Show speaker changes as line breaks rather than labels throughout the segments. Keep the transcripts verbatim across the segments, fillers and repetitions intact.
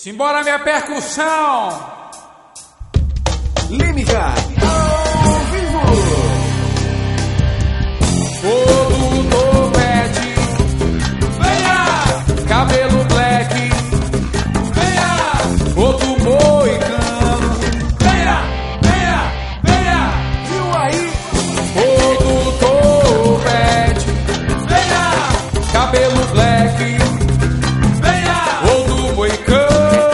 Simbora minha percussão!
Límica ao vivo!
Todo topete, venha! Cabelo black, venha! Outro moicano, venha! Venha! Venha!
Viu aí?
Todo topete, venha! Cabelo black, venha! Outro moicano.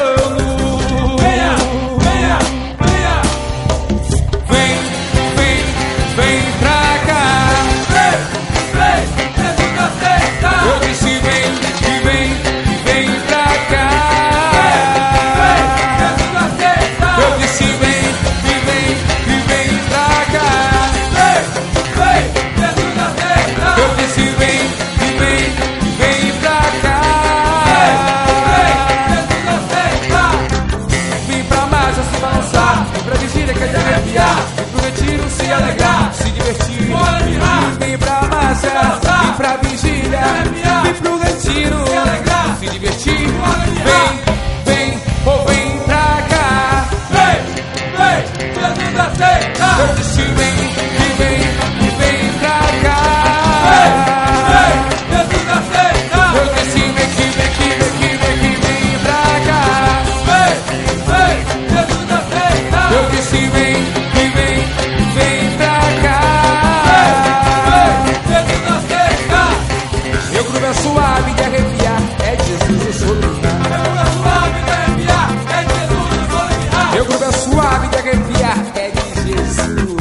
Vem pra massa, vem pra vigília, vem pro retiro, se divertir. Vem, vem, ou vem pra cá. Vem, vem, Jesus aceita. Eu disse vem, e vem, e vem pra cá. Vem, vem, Jesus aceita. Eu disse vem, que vem, que vem, que vem, que vem pra cá. Vem, vem, Jesus aceita. Eu disse vem, e vem, vem pra cá. Meu groove é suave de arrepiar, é de Jesus eu sou lunar. Meu groove é suave de arrepiar, é de Jesus.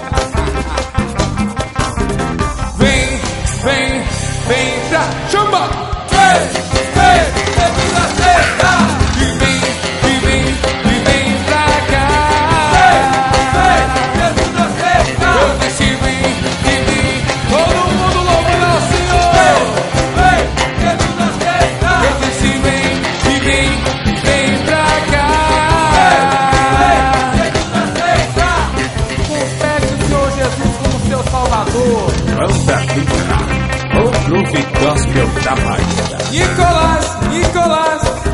Vem, vem, vem pra chama. Vem, vem, Jesus aceita. E vem, e vem, e vem pra cá. Vem, vem, Jesus aceita. Eu disse vem, e vem, todo mundo louva ao Senhor.
Banda Límica, o groove gospel da Bahia.
Nicolás, Nicolás,